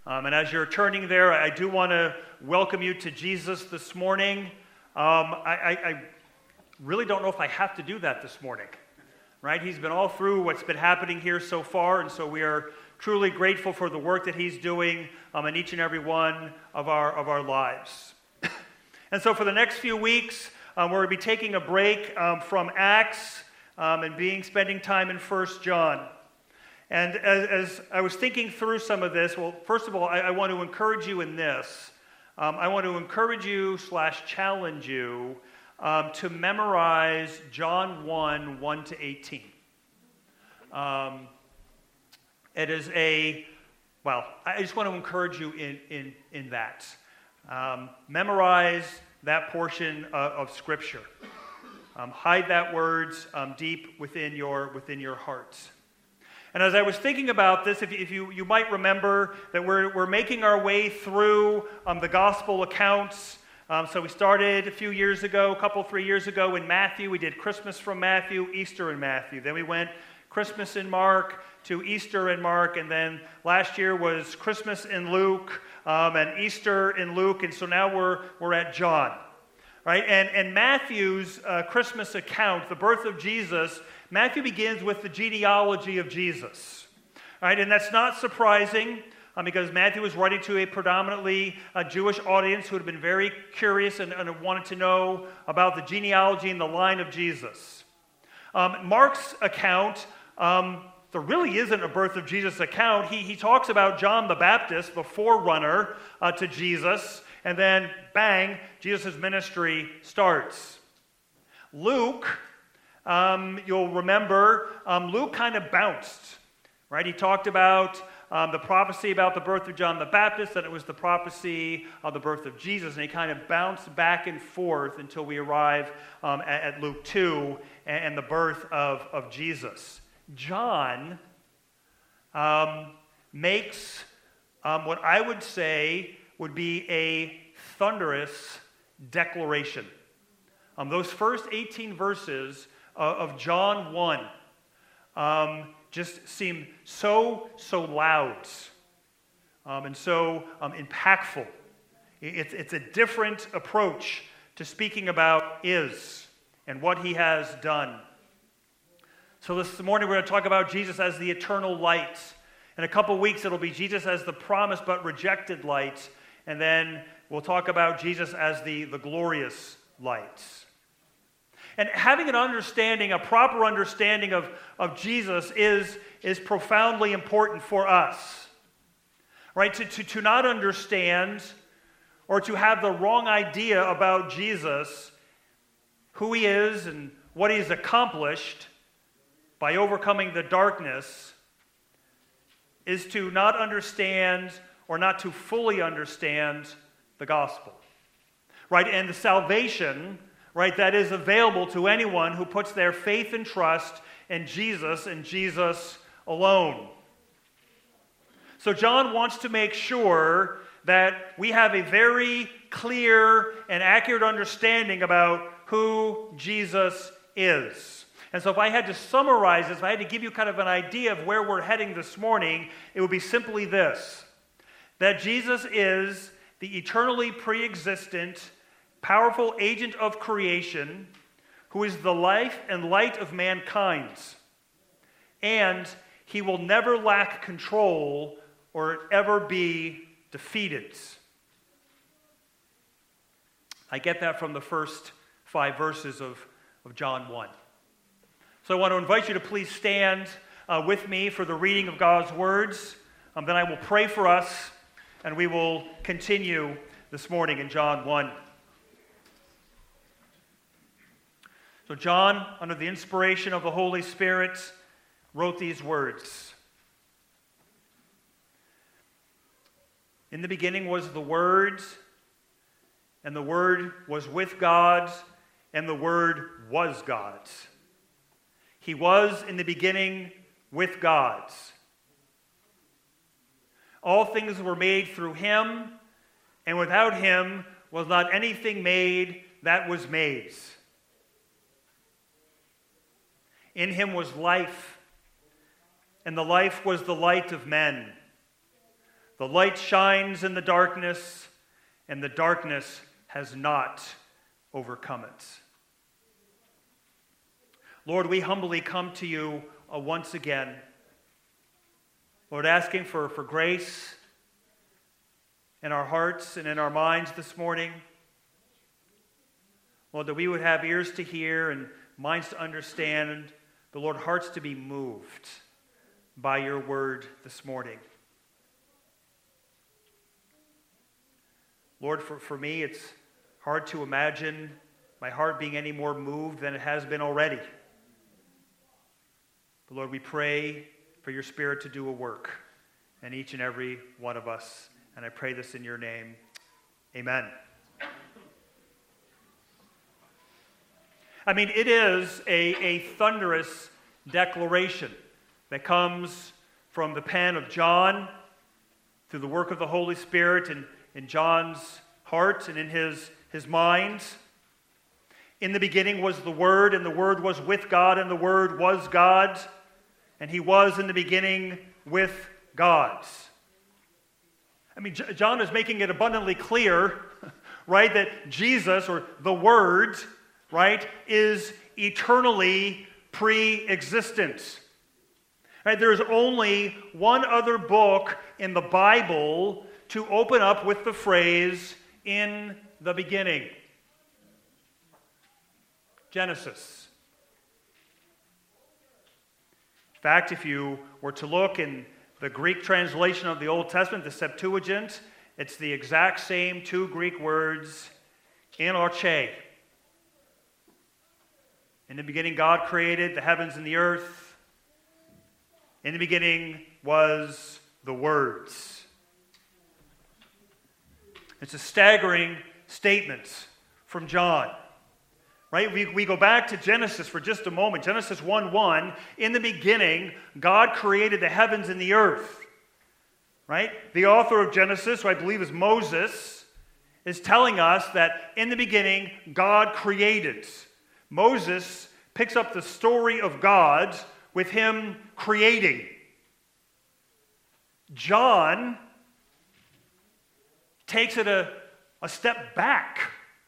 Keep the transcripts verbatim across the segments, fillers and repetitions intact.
Um, and as you're turning there, I do want to welcome you to Jesus this morning. Um, I, I, I really don't know if I have to do that this morning, right? He's been all through what's been happening here so far, and so we are truly grateful for the work that he's doing um, in each and every one of our of our lives. And so for the next few weeks, um, we're going to be taking a break um, from Acts um, and being spending time in First John. And as, as I was thinking through some of this, well, first of all, I, I want to encourage you in this. Um, I want to encourage you slash challenge you um, to memorize John one, one to eighteen. Um, it is a, well, I just want to encourage you in, in, in that. Um, memorize that portion of, of Scripture. Um, hide that words um, deep within your within your hearts. And as I was thinking about this, if, if you, you might remember that we're we're making our way through um, the gospel accounts. Um, so we started a few years ago, a couple, three years ago in Matthew. We did Christmas from Matthew, Easter in Matthew. Then we went Christmas in Mark to Easter in Mark. And then last year was Christmas in Luke um, and Easter in Luke. And so now we're we're at John. Right? And, and Matthew's uh, Christmas account, the birth of Jesus, Matthew begins with the genealogy of Jesus. Right? And that's not surprising um, because Matthew was writing to a predominantly uh, Jewish audience who had been very curious and, and wanted to know about the genealogy and the line of Jesus. Um, Mark's account, um, there really isn't a birth of Jesus account. He, he talks about John the Baptist, the forerunner uh, to Jesus. And then, bang, Jesus' ministry starts. Luke, um, you'll remember, um, Luke kind of bounced, right? He talked about um, the prophecy about the birth of John the Baptist, and it was the prophecy of the birth of Jesus, and he kind of bounced back and forth until we arrive um, at, at Luke two and, and the birth of, of Jesus. John um, makes um, what I would say would be a thunderous declaration. Um, those first eighteen verses of, of John one um, just seem so, so loud um, and so um, impactful. It's, it's a different approach to speaking about is and what he has done. So this morning we're going to talk about Jesus as the eternal light. In a couple weeks it'll be Jesus as the promised but rejected light. And then we'll talk about Jesus as the, the glorious light. And having an understanding, a proper understanding of, of Jesus is, is profoundly important for us. Right? To, to, to not understand or to have the wrong idea about Jesus, who he is and what he's accomplished by overcoming the darkness, is to not understand or not to fully understand the gospel, right? And the salvation, right, that is available to anyone who puts their faith and trust in Jesus and Jesus alone. So John wants to make sure that we have a very clear and accurate understanding about who Jesus is. And so if I had to summarize this, if I had to give you kind of an idea of where we're heading this morning, it would be simply this: that Jesus is the eternally pre-existent, powerful agent of creation who is the life and light of mankind. And he will never lack control or ever be defeated. I get that from the first five verses of, of John one. So I want to invite you to please stand uh, with me for the reading of God's words. Um, then I will pray for us, and we will continue this morning in John one. So John, under the inspiration of the Holy Spirit, wrote these words. In the beginning was the Word, and the Word was with God, and the Word was God. He was in the beginning with God. All things were made through him, and without him was not anything made that was made. In him was life, and the life was the light of men. The light shines in the darkness, and the darkness has not overcome it. Lord, we humbly come to you uh, once again. Lord, asking for, for grace in our hearts and in our minds this morning. Lord, that we would have ears to hear and minds to understand, but Lord, hearts to be moved by your word this morning. Lord, for, for me, it's hard to imagine my heart being any more moved than it has been already. But Lord, we pray for your Spirit to do a work in each and every one of us. And I pray this in your name. Amen. I mean, it is a, a thunderous declaration that comes from the pen of John through the work of the Holy Spirit and in John's heart and in his, his mind. In the beginning was the Word, and the Word was with God, and the Word was God, and he was in the beginning with God. I mean, J- John is making it abundantly clear, right, that Jesus, or the Word, right, is eternally pre-existent. Right, there is only one other book in the Bible to open up with the phrase, "in the beginning." Genesis. In fact, if you were to look in the Greek translation of the Old Testament, the Septuagint, it's the exact same two Greek words, en arche. In the beginning, God created the heavens and the earth. In the beginning was the words. It's a staggering statement from John. Right? We, we go back to Genesis for just a moment. Genesis one one, in the beginning, God created the heavens and the earth. Right? The author of Genesis, who I believe is Moses, is telling us that in the beginning, God created. Moses picks up the story of God with him creating. John takes it a, a step back.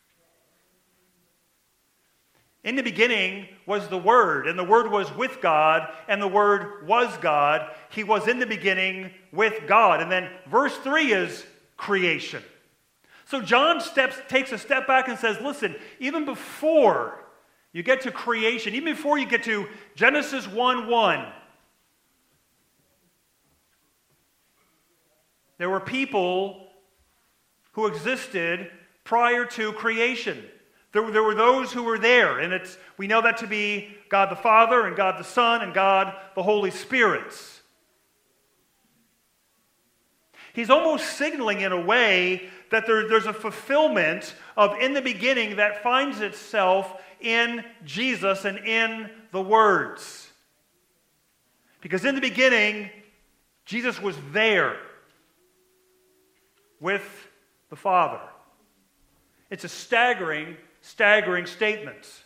In the beginning was the Word, and the Word was with God, and the Word was God. He was in the beginning with God. And then verse three is creation. So John steps, takes a step back and says, listen, even before you get to creation, even before you get to Genesis one one, there were people who existed prior to creation. There, there were those who were there, and it's we know that to be God the Father and God the Son and God the Holy Spirit. He's almost signaling in a way that there, there's a fulfillment of in the beginning that finds itself in Jesus and in the words. Because in the beginning, Jesus was there with the Father. It's a staggering Staggering statements.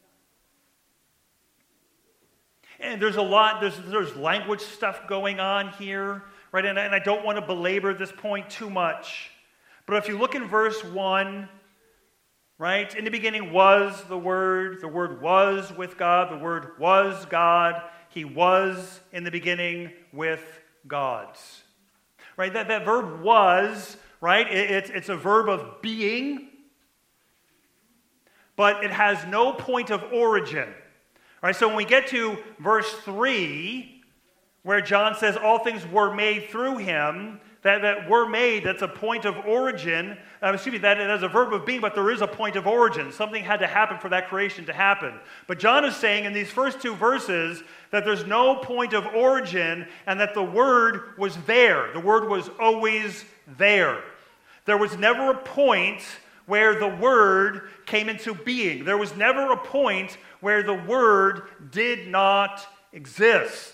And there's a lot, there's, there's language stuff going on here, right? And, and I don't want to belabor this point too much. But if you look in verse one, right? In the beginning was the Word, the Word was with God, the Word was God, He was in the beginning with God. Right? That, that verb was, right? It, it's, it's a verb of being, but it has no point of origin. All right, so when we get to verse three, where John says all things were made through him, that, that were made, that's a point of origin. Uh, excuse me, that it has a verb of being, but there is a point of origin. Something had to happen for that creation to happen. But John is saying in these first two verses that there's no point of origin and that the Word was there. The Word was always there. There was never a point where the Word came into being. There was never a point where the Word did not exist.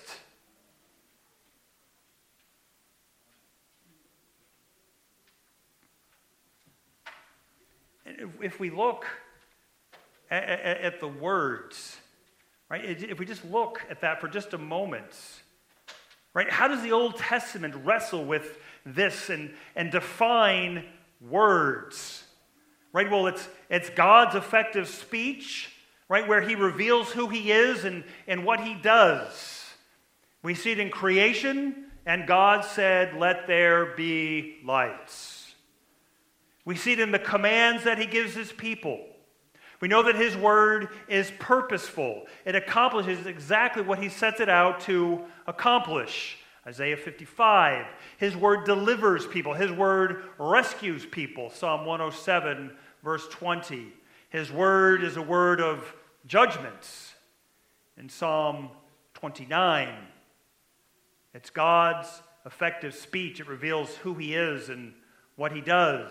If we look at, at, at the words, right? If we just look at that for just a moment, right? How does the Old Testament wrestle with this and, and define words. Right? Well, it's, it's God's effective speech, right, where he reveals who he is and, and what he does. We see it in creation, and God said, "Let there be lights." We see it in the commands that he gives his people. We know that his word is purposeful. It accomplishes exactly what he sets it out to accomplish. Isaiah fifty-five, his word delivers people. His word rescues people. Psalm one oh seven, verse twenty. His word is a word of judgment. In Psalm twenty-nine, it's God's effective speech. It reveals who he is and what he does.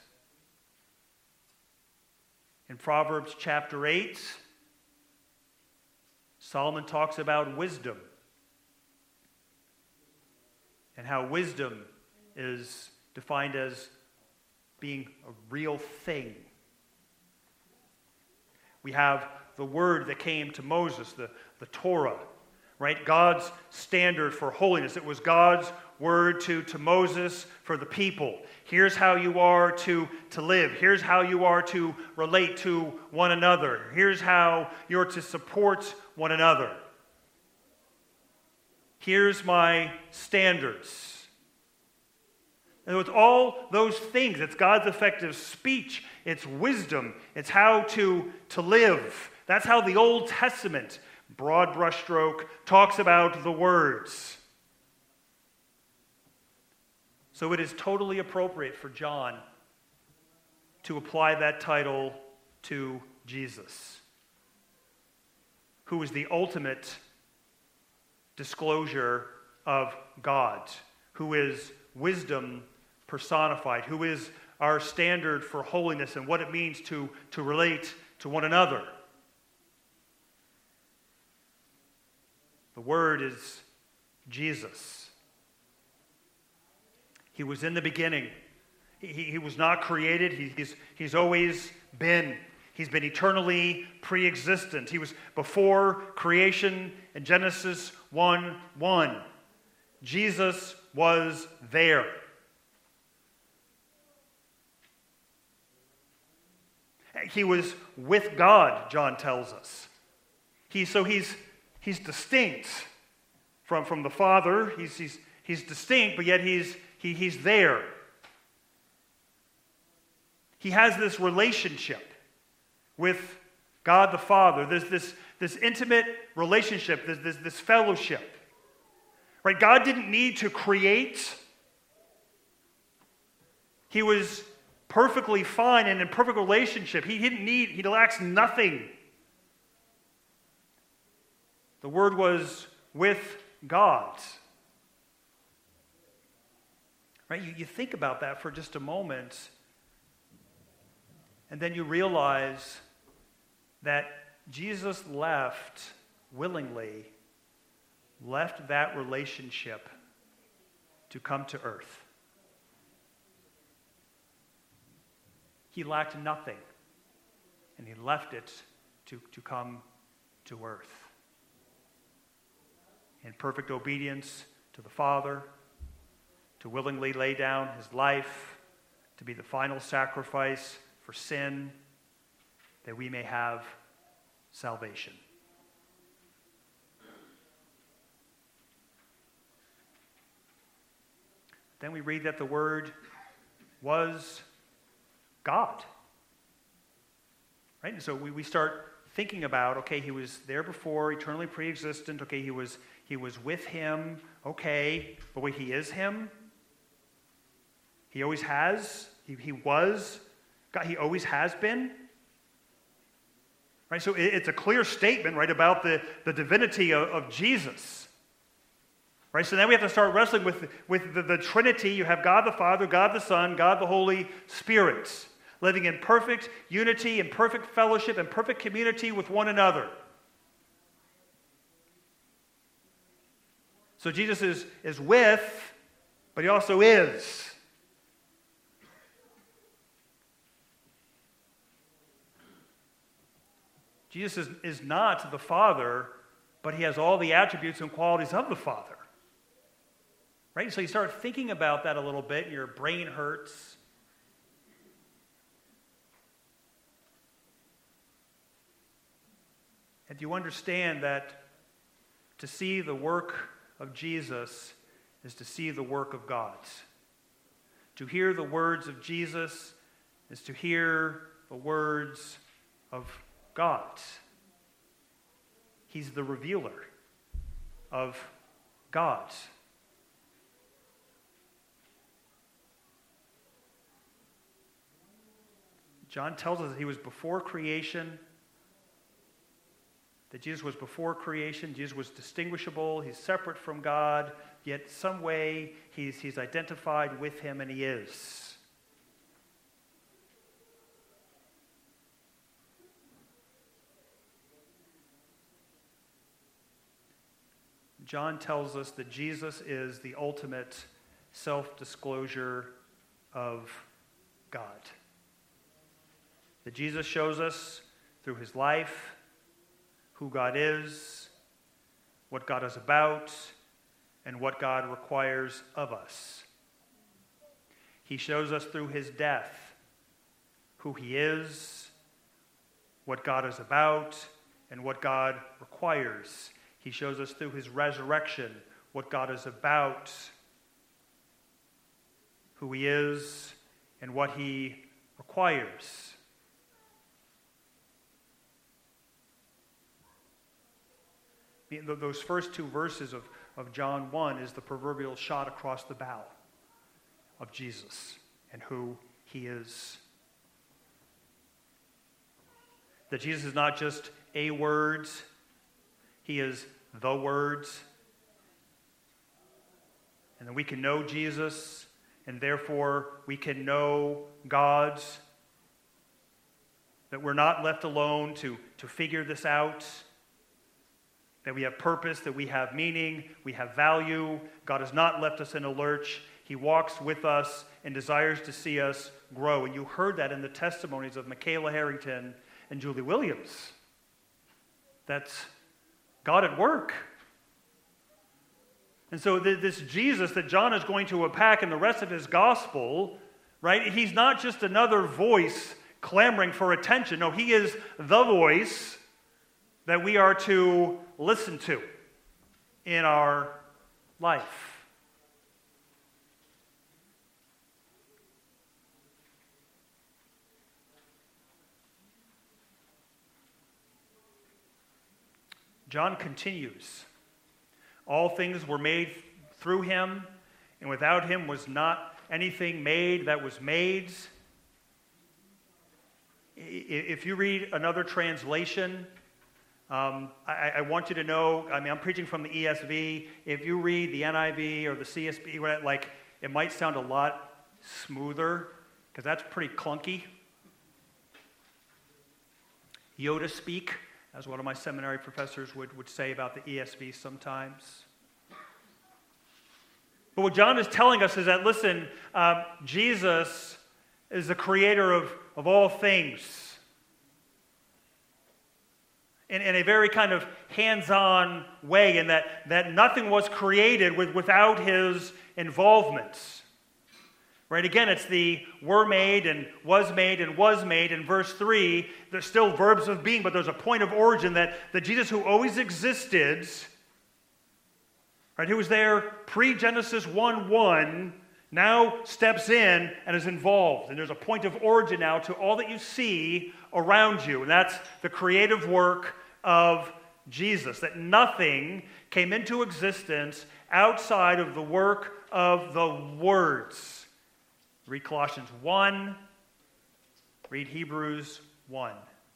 In Proverbs chapter eight, Solomon talks about wisdom and how wisdom is defined as being a real thing. We have the word that came to Moses, the, the Torah, right? God's standard for holiness. It was God's word to, to Moses for the people. Here's how you are to, to live. Here's how you are to relate to one another. Here's how you're to support one another. Here's my standards. And with all those things, it's God's effective speech, it's wisdom, it's how to, to live. That's how the Old Testament, broad brushstroke, talks about the words. So it is totally appropriate for John to apply that title to Jesus, who is the ultimate disclosure of God, who is wisdom personified, who is our standard for holiness and what it means to, to relate to one another. The Word is Jesus. He was in the beginning. He, he, he was not created. He, he's, he's always been. He's been eternally pre-existent. He was before creation in Genesis one one. Jesus was there. He was with God, John tells us. He, so he's, he's distinct from, from the Father. He's, he's, he's distinct, but yet he's, he, he's there. He has this relationship with God the Father. There's this, this intimate relationship, this, this, this fellowship. Right? God didn't need to create. He was perfectly fine and in perfect relationship. He didn't need, he lacks nothing. The Word was with God. Right? You, you think about that for just a moment, and then you realize that Jesus left willingly, left that relationship to come to earth. He lacked nothing, and he left it to, to come to earth. In perfect obedience to the Father, to willingly lay down his life, to be the final sacrifice for sin, that we may have salvation. Then we read that the Word was God. Right? And so we, we start thinking about, okay, he was there before, eternally pre-existent. Okay, he was he was with him. Okay, but wait, he is him? He always has? He, he was? God, he always has been? Right? So it, it's a clear statement, right, about the, the divinity of, of Jesus. Right? So now we have to start wrestling with, with the, the Trinity. You have God the Father, God the Son, God the Holy Spirit, living in perfect unity and perfect fellowship and perfect community with one another. So Jesus is, is with, but he also is. Jesus is, is not the Father, but he has all the attributes and qualities of the Father. Right? So you start thinking about that a little bit, and your brain hurts. And you understand that to see the work of Jesus is to see the work of God. To hear the words of Jesus is to hear the words of God. He's the revealer of God. John tells us that he was before creation, that Jesus was before creation. Jesus was distinguishable. He's separate from God, yet some way he's, he's identified with him, and he is. John tells us that Jesus is the ultimate self-disclosure of God. That Jesus shows us through his life who God is, what God is about, and what God requires of us. He shows us through his death who he is, what God is about, and what God requires. He shows us through his resurrection what God is about, who he is, and what he requires. Those first two verses of, of John one is the proverbial shot across the bow of Jesus and who he is. That Jesus is not just a word, he is the words. And that we can know Jesus, and therefore we can know God's. That we're not left alone to, to figure this out. That we have purpose, that we have meaning, we have value. God has not left us in a lurch. He walks with us and desires to see us grow. And you heard that in the testimonies of Michaela Harrington and Julie Williams. That's God at work. And so this Jesus that John is going to unpack in the rest of his gospel, right? He's not just another voice clamoring for attention. No, he is the voice that we are to listen to in our life. John continues. All things were made through him, and without him was not anything made that was made. If you read another translation, Um, I, I want you to know, I mean, I'm preaching from the E S V. If you read the N I V or the C S B, like, it might sound a lot smoother, because that's pretty clunky. Yoda speak, as one of my seminary professors would, would say about the E S V sometimes. But what John is telling us is that, listen, um, Jesus is the creator of, of all things. In, in a very kind of hands-on way, in that, that nothing was created with, without his involvement. Right? Again, it's the were made and was made and was made. In verse three, there's still verbs of being, but there's a point of origin that, that Jesus, who always existed, right, who was there pre-Genesis one one, now steps in and is involved. And there's a point of origin now to all that you see around you. And that's the creative work of Jesus. That nothing came into existence outside of the work of the words. Read Colossians one. Read Hebrews one.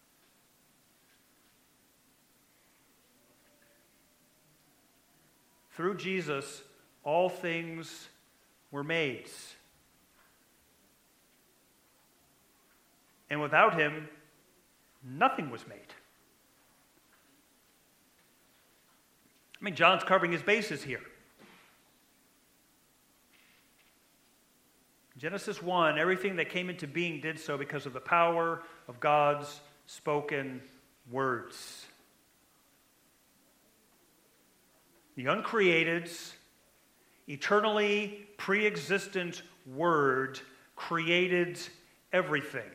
Through Jesus, all things were made. And without him, nothing was made. I mean, John's covering his bases here. Genesis one, everything that came into being did so because of the power of God's spoken words. The uncreated, eternally pre-existent Word created everything.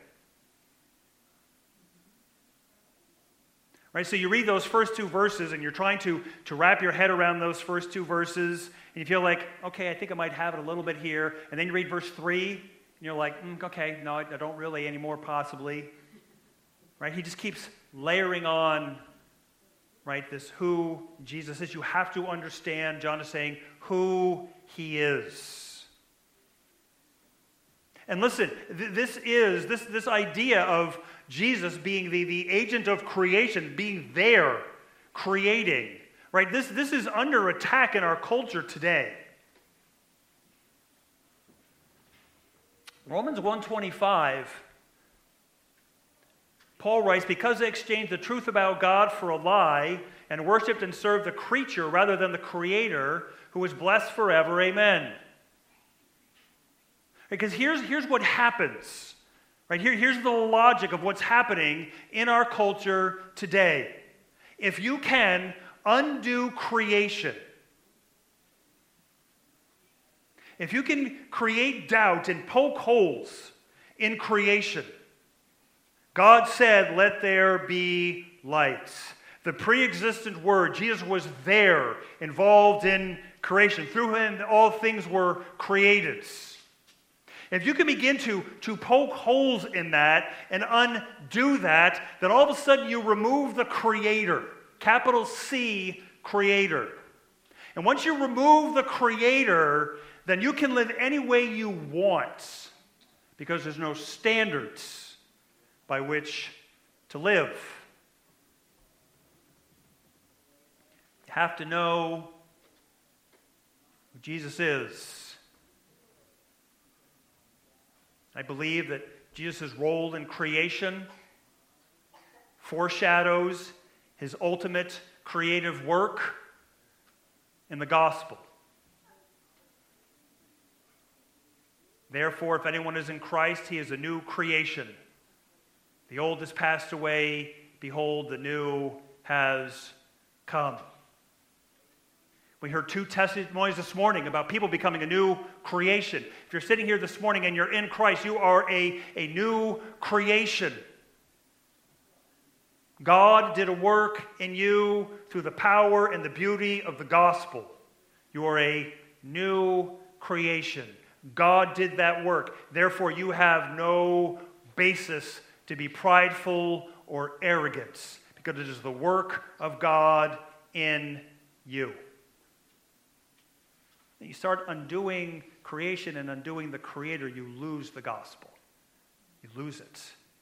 Right, so you read those first two verses and you're trying to, to wrap your head around those first two verses, and you feel like, okay, I think I might have it a little bit here. And then you read verse three, and you're like, mm, okay, no, I don't really anymore, possibly. Right, he just keeps layering on, right, this who Jesus is. You have to understand, John is saying, who he is. And listen, th- this is, this, this idea of Jesus being the, the agent of creation, being there, creating, right? This, this is under attack in our culture today. Romans one twenty-five, Paul writes, because they exchanged the truth about God for a lie and worshipped and served the creature rather than the Creator, who is blessed forever, amen. Because here's, here's what happens. Right, here, here's the logic of what's happening in our culture today. If you can undo creation, if you can create doubt and poke holes in creation, God said, let there be light. The pre-existent Word, Jesus was there, involved in creation. Through him, all things were created. If you can begin to, to poke holes in that and undo that, then all of a sudden you remove the Creator, capital C, Creator. And once you remove the Creator, then you can live any way you want, because there's no standards by which to live. You have to know who Jesus is. I believe that Jesus' role in creation foreshadows his ultimate creative work in the gospel. Therefore, if anyone is in Christ, he is a new creation. The old has passed away. Behold, the new has come. We heard two testimonies this morning about people becoming a new creation. If you're sitting here this morning and you're in Christ, you are a, a new creation. God did a work in you through the power and the beauty of the gospel. You are a new creation. God did that work. Therefore, you have no basis to be prideful or arrogant, because it is the work of God in you. You start undoing creation and undoing the Creator, you lose the gospel. You lose it.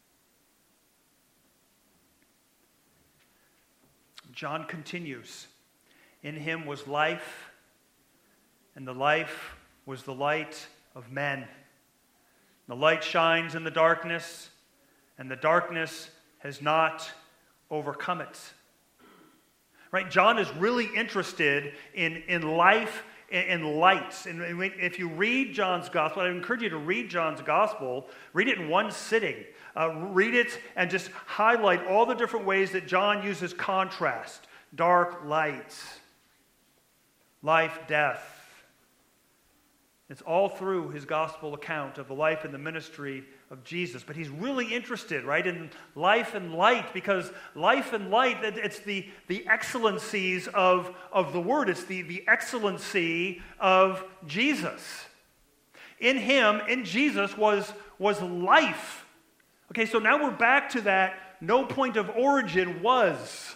John continues, in him was life, and the life was the light of men. The light shines in the darkness, and the darkness has not overcome it. Right? John is really interested in, in life and lights. And if you read John's gospel, I encourage you to read John's gospel. Read it in one sitting. Uh, read it and just highlight all the different ways that John uses contrast. Dark, light. Life, death. It's all through his gospel account of the life and the ministry of Jesus. But he's really interested, right, in life and light, because life and light, it's the, the excellencies of, of the Word. It's the, the excellency of Jesus. In him, in Jesus, was, was life. Okay, so now we're back to that no point of origin was.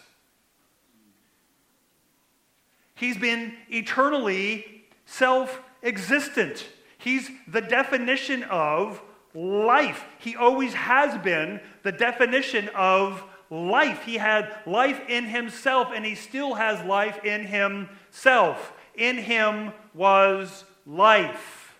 He's been eternally self-existent. He's the definition of life. He always has been the definition of life. He had life in himself, and he still has life in himself. In him was life.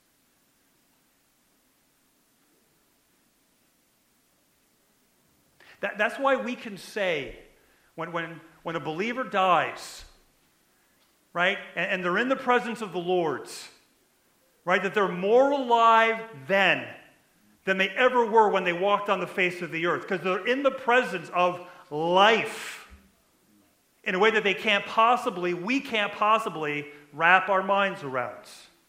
That, that's why we can say, when, when, when a believer dies, right, and, and they're in the presence of the Lord's, right, that they're more alive then than they ever were when they walked on the face of the earth, because they're in the presence of life. in a way that they can't possibly, we can't possibly wrap our minds around.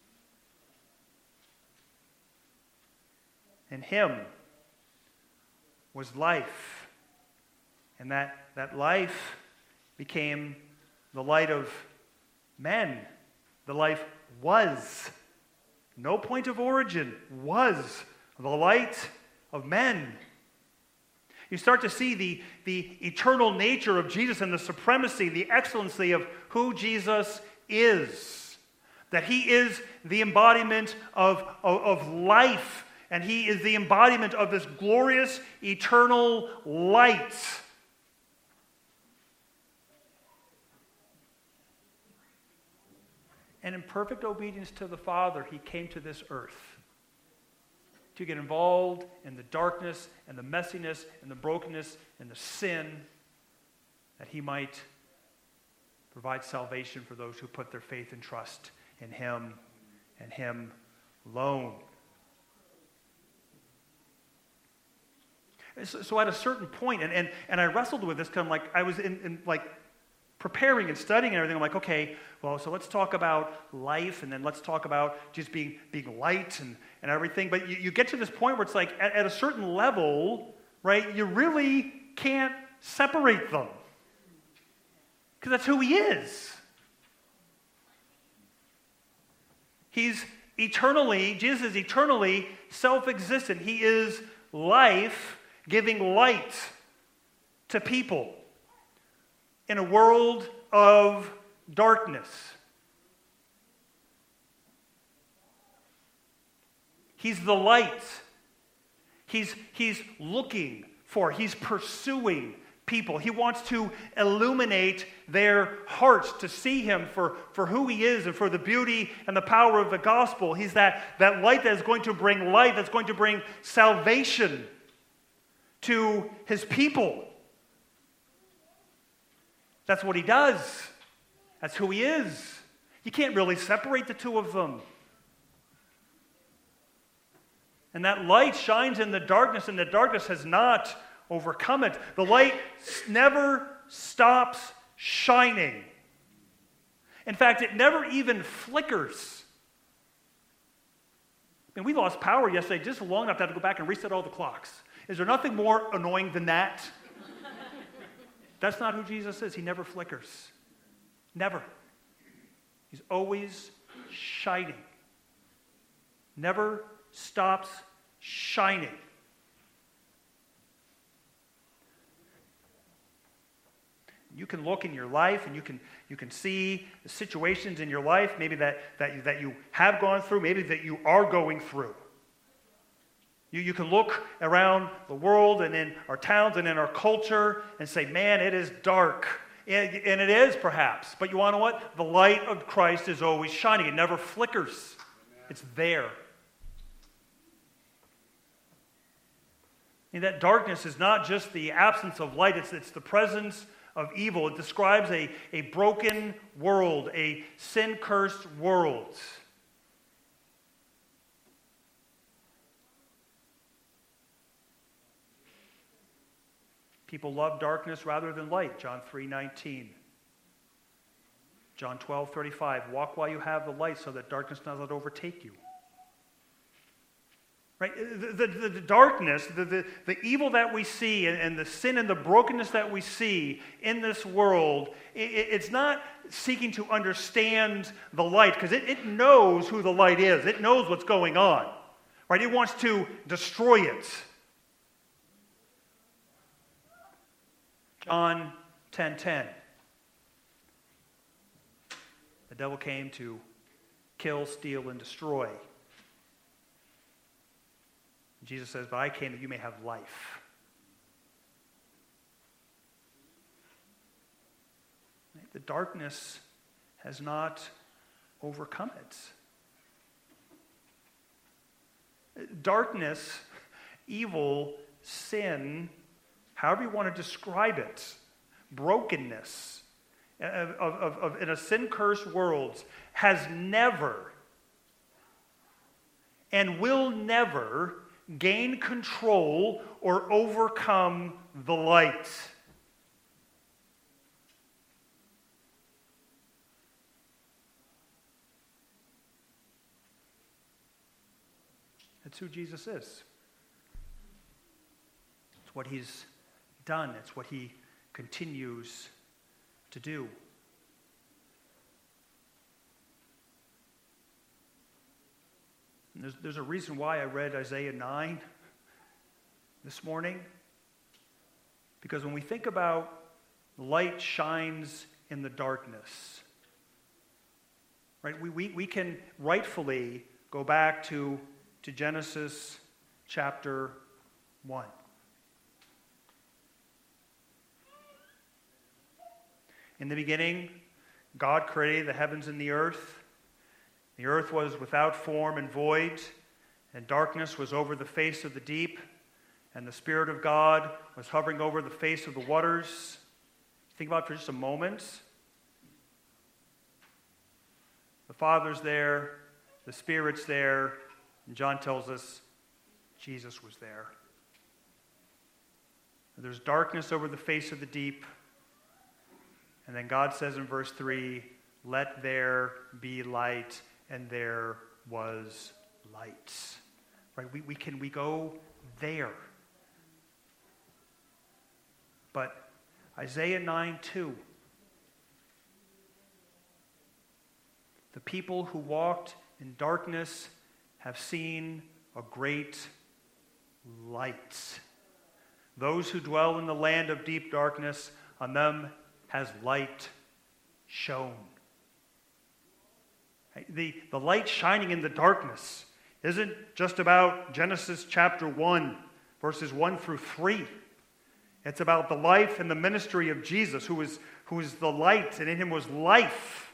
In him was life. And that, that life became the light of men. The life was. No point of origin. Was the light of men. You start to see the, the eternal nature of Jesus and the supremacy, the excellency of who Jesus is. That he is the embodiment of, of, of life. And he is the embodiment of this glorious, eternal light. And in perfect obedience to the Father, he came to this earth to get involved in the darkness and the messiness and the brokenness and the sin, that he might provide salvation for those who put their faith and trust in him and him alone. So, so at a certain point, and, and, and I wrestled with this, kind of like I was in, in like preparing and studying and everything. I'm like, okay, well, so let's talk about life, and then let's talk about just being being light and, and everything. But you, you get to this point where it's like, at, at a certain level, right, you really can't separate them. Because that's who he is. He's eternally, Jesus is eternally self-existent. He is life, giving light to people in a world of darkness. He's the light. He's, he's looking for, he's pursuing people. He wants to illuminate their hearts to see him for, for who he is and for the beauty and the power of the gospel. He's that, that light that is going to bring light, that's going to bring salvation to his people. That's what he does. That's who he is. You can't really separate the two of them. And that light shines in the darkness, and the darkness has not overcome it. The light never stops shining. In fact, it never even flickers. I mean, we lost power yesterday just long enough to have to go back and reset all the clocks. Is there nothing more annoying than that? That's not who Jesus is. He never flickers. Never. He's always shining. Never stops shining. You can look in your life and you can you can see the situations in your life, maybe that, that, you, that you have gone through, maybe that you are going through. You, you can look around the world and in our towns and in our culture and say, man, it is dark. And, and it is, perhaps. But you want to know what? The light of Christ is always shining. It never flickers. It's there. And that darkness is not just the absence of light. It's, it's the presence of evil. It describes a, a broken world, a sin-cursed world. People love darkness rather than light, John three nineteen. John twelve thirty-five, walk while you have the light so that darkness does not overtake you. Right? The, the, the darkness, the, the, the evil that we see, and, and the sin and the brokenness that we see in this world, it, it's not seeking to understand the light, because it, it knows who the light is. It knows what's going on. Right? It wants to destroy it. John ten ten. The devil came to kill, steal, and destroy. Jesus says, but I came that you may have life. The darkness has not overcome it. Darkness, evil, sin, however you want to describe it, brokenness of, of, of, in a sin-cursed world has never and will never gain control or overcome the light. That's who Jesus is. It's what he's done. It's what he continues to do. And there's, there's a reason why I read Isaiah nine this morning. Because when we think about light shines in the darkness, right? We, we, we can rightfully go back to, to Genesis chapter one. In the beginning, God created the heavens and the earth. The earth was without form and void, and darkness was over the face of the deep, and the Spirit of God was hovering over the face of the waters. Think about it for just a moment. The Father's there, the Spirit's there, and John tells us Jesus was there. There's darkness over the face of the deep, and then God says in verse three, "Let there be light," and there was light. Right? We, we can we go there. But Isaiah nine two, the people who walked in darkness have seen a great light. Those who dwell in the land of deep darkness, on them has light shone. The, the light shining in the darkness isn't just about Genesis chapter one, verses one through three. It's about the life and the ministry of Jesus, who is, who is the light, and in him was life.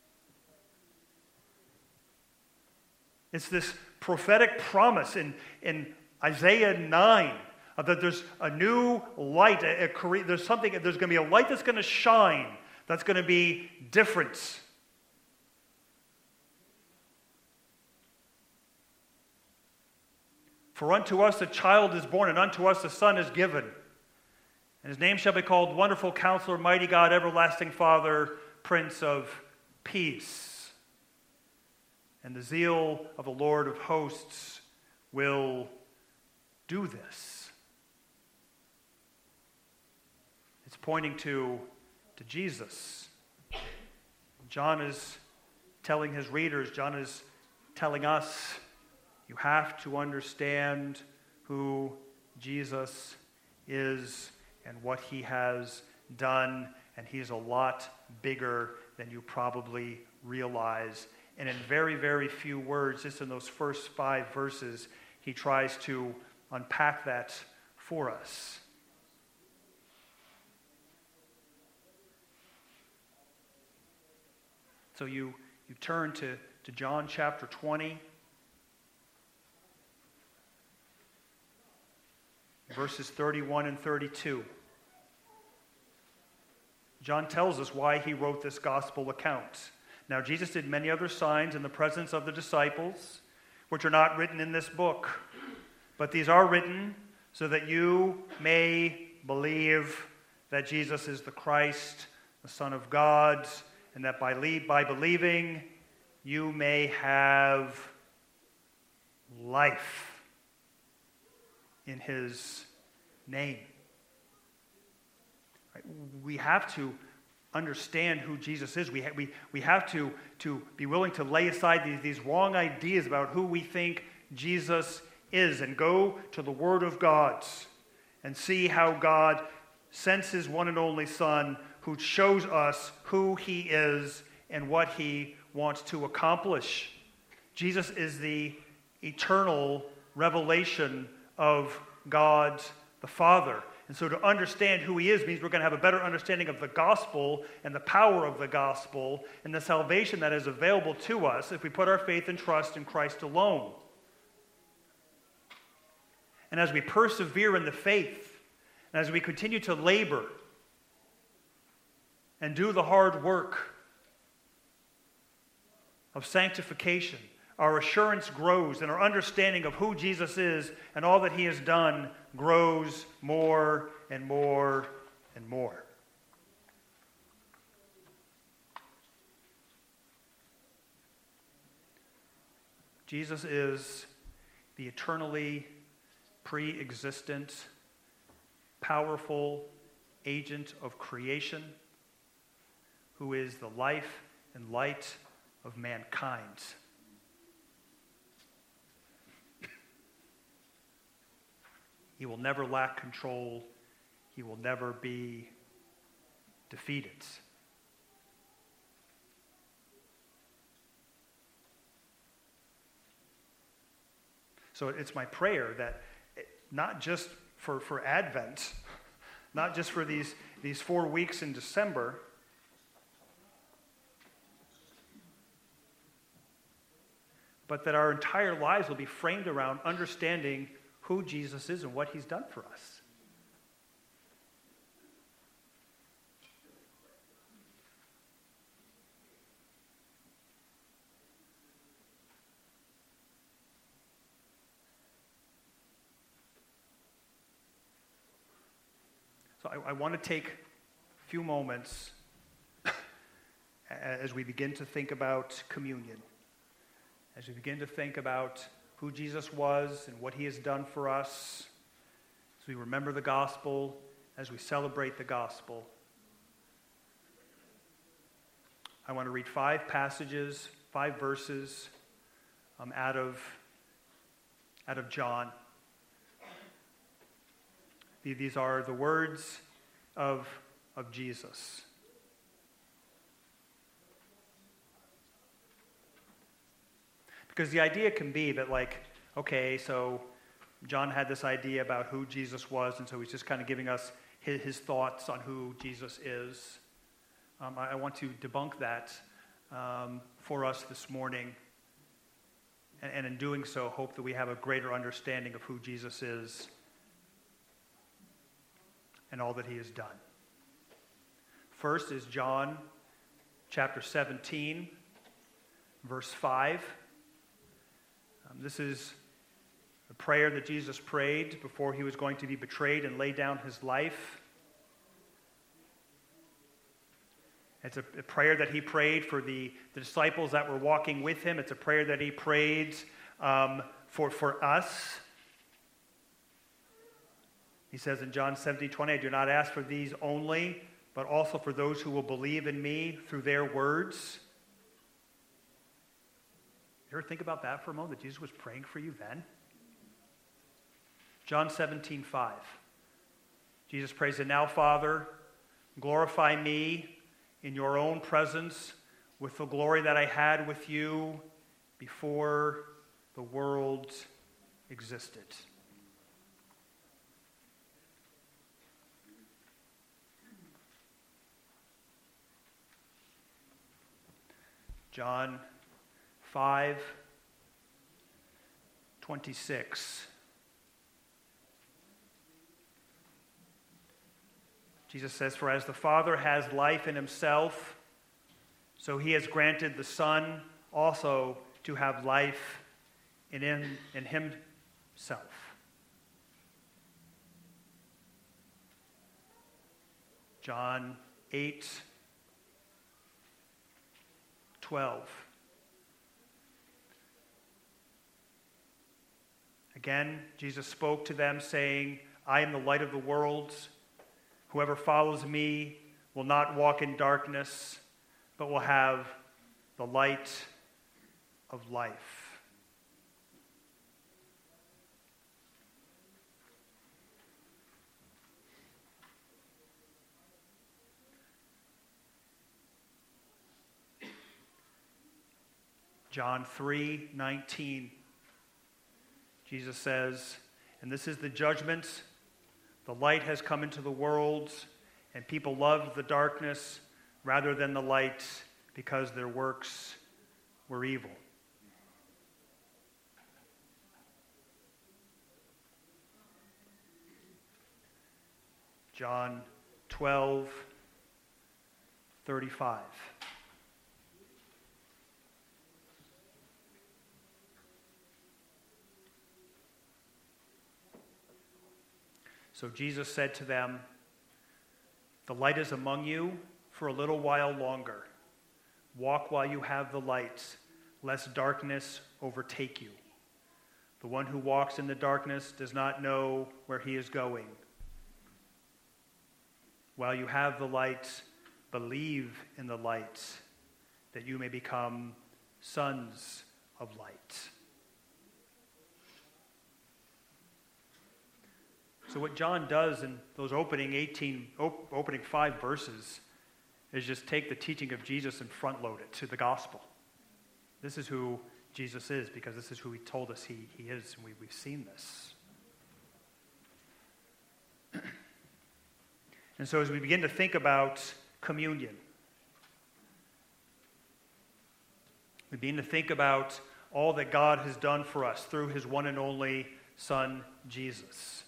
It's this prophetic promise in, in Isaiah nine uh, that there's a new light. A, a, there's something. There's going to be a light that's going to shine. That's going to be different. For unto us a child is born, and unto us a son is given. And his name shall be called Wonderful Counselor, Mighty God, Everlasting Father, Prince of Peace. And the zeal of the Lord of hosts will do this. It's pointing to, to Jesus. John is telling his readers, John is telling us, you have to understand who Jesus is and what he has done, and he's a lot bigger than you probably realize. And in very, very few words, just in those first five verses, he tries to unpack that for us. So you, you turn to, to John chapter twenty. Verses thirty-one and thirty-two. John tells us why he wrote this gospel account. Now, Jesus did many other signs in the presence of the disciples, which are not written in this book. But these are written so that you may believe that Jesus is the Christ, the Son of God, and that by, le- by believing you may have life in his name. Right? We have to understand who Jesus is. We, ha- we, we have to, to be willing to lay aside these, these wrong ideas about who we think Jesus is and go to the Word of God and see how God sends his one and only Son, who shows us who he is and what he wants to accomplish. Jesus is the eternal revelation of God the Father. And so to understand who he is means we're going to have a better understanding of the gospel and the power of the gospel and the salvation that is available to us if we put our faith and trust in Christ alone. And as we persevere in the faith, and as we continue to labor and do the hard work of sanctification, our assurance grows and our understanding of who Jesus is and all that he has done grows more and more and more. Jesus is the eternally pre-existent, powerful agent of creation, who is the life and light of mankind. He will never lack control. He will never be defeated. So it's my prayer that not just for, for Advent, not just for these, these four weeks in December, but that our entire lives will be framed around understanding who Jesus is and what he's done for us. So I, I want to take a few moments as we begin to think about communion, as we begin to think about who Jesus was and what he has done for us, as we remember the gospel, as we celebrate the gospel. I want to read five passages, five verses um, out of, out of John. These are the words of, of Jesus. Because the idea can be that, like, okay, so John had this idea about who Jesus was, and so he's just kind of giving us his, his thoughts on who Jesus is. Um, I, I want to debunk that um, for us this morning, and, and in doing so, hope that we have a greater understanding of who Jesus is and all that he has done. First is John chapter seventeen, verse five. Um, this is a prayer that Jesus prayed before he was going to be betrayed and lay down his life. It's a, a prayer that he prayed for the, the disciples that were walking with him. It's a prayer that he prayed um, for, for us. He says in John seventeen twenty, I do not ask for these only, but also for those who will believe in me through their words. You ever think about that for a moment, that Jesus was praying for you then? John seventeen five. Jesus prays, and now, Father, glorify me in your own presence with the glory that I had with you before the world existed. John five twenty-six. Jesus says, for as the Father has life in himself, so he has granted the Son also to have life in, him, in himself. John eight twelve. Again, Jesus spoke to them, saying, I am the light of the world. Whoever follows me will not walk in darkness, but will have the light of life. John three nineteen. Jesus says, and this is the judgment. The light has come into the world, and people loved the darkness rather than the light because their works were evil. John twelve thirty-five. So Jesus said to them, the light is among you for a little while longer. Walk while you have the light, lest darkness overtake you. The one who walks in the darkness does not know where he is going. While you have the light, believe in the light, that you may become sons of light. So what John does in those opening eighteen, op- opening five verses is just take the teaching of Jesus and front load it to the gospel. This is who Jesus is, because this is who he told us he, he is, and we, we've seen this. And so as we begin to think about communion, we begin to think about all that God has done for us through his one and only Son, Jesus.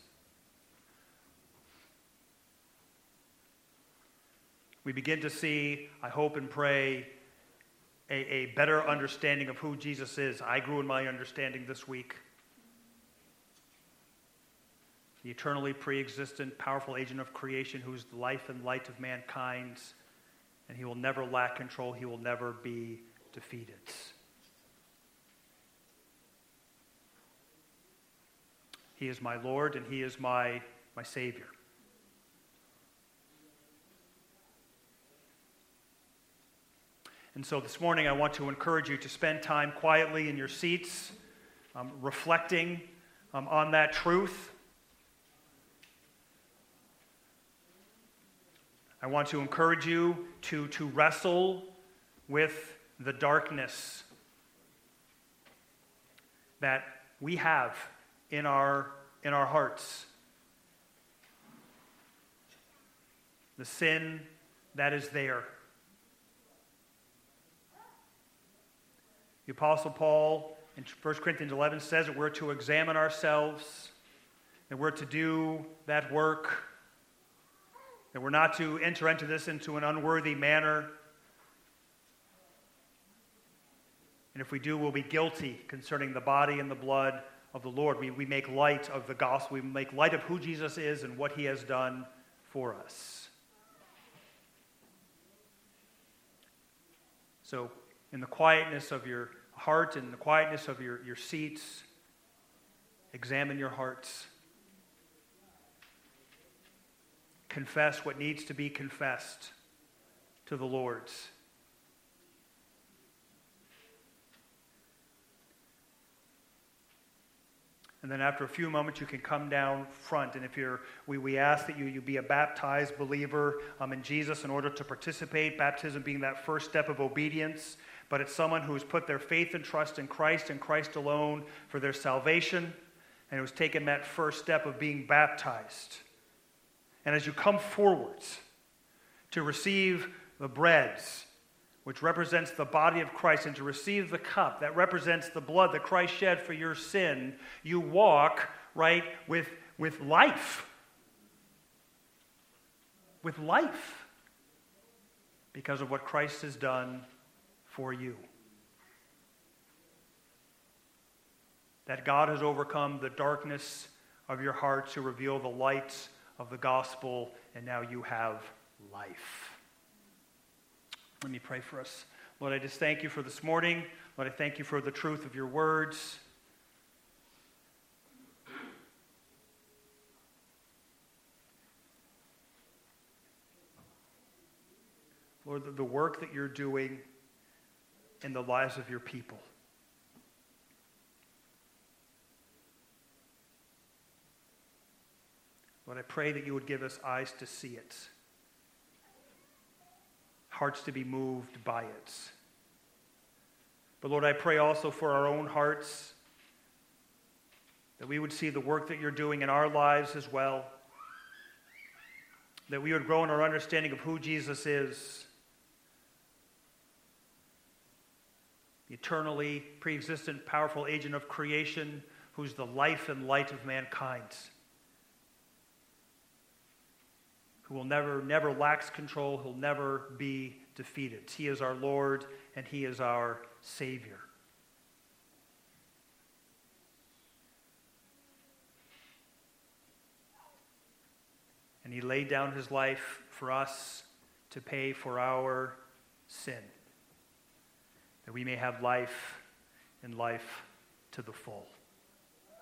We begin to see, I hope and pray, a, a better understanding of who Jesus is. I grew in my understanding this week. The eternally pre-existent, powerful agent of creation who is the life and light of mankind, and he will never lack control. He will never be defeated. He is my Lord, and he is my, my Savior. And so this morning I want to encourage you to spend time quietly in your seats, um, reflecting um, on that truth. I want to encourage you to, to wrestle with the darkness that we have in our, in our hearts. The sin that is there. The Apostle Paul in First Corinthians eleven says that we're to examine ourselves, that we're to do that work, that we're not to enter into this into an unworthy manner. And if we do, we'll be guilty concerning the body and the blood of the Lord. We, we make light of the gospel. We make light of who Jesus is and what he has done for us. So, in the quietness of your heart and the quietness of your, your seats, examine your hearts. Confess what needs to be confessed to the Lord. And then after a few moments, you can come down front. And if you're, we, we ask that you, you be a baptized believer um, in Jesus in order to participate, baptism being that first step of obedience. But it's someone who's put their faith and trust in Christ and Christ alone for their salvation, and who's taken that first step of being baptized. And as you come forwards to receive the breads, which represents the body of Christ, and to receive the cup that represents the blood that Christ shed for your sin, you walk, right, with, with life. With life. Because of what Christ has done for you. That God has overcome the darkness of your heart to reveal the light of the gospel, and now you have life. Let me pray for us. Lord, I just thank you for this morning. Lord, I thank you for the truth of your words. Lord, the, the work that you're doing in the lives of your people. Lord, I pray that you would give us eyes to see it, hearts to be moved by it. But Lord, I pray also for our own hearts, that we would see the work that you're doing in our lives as well, that we would grow in our understanding of who Jesus is, the eternally pre-existent, powerful agent of creation, who's the life and light of mankind, who will never, never lacks control, who'll never be defeated. He is our Lord, and he is our Savior. And he laid down his life for us to pay for our sin, that we may have life and life to the full.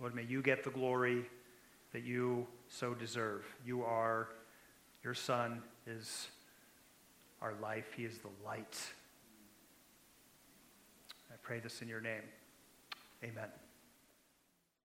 Lord, may you get the glory that you so deserve. You are, your Son is our life. He is the light. I pray this in your name. Amen.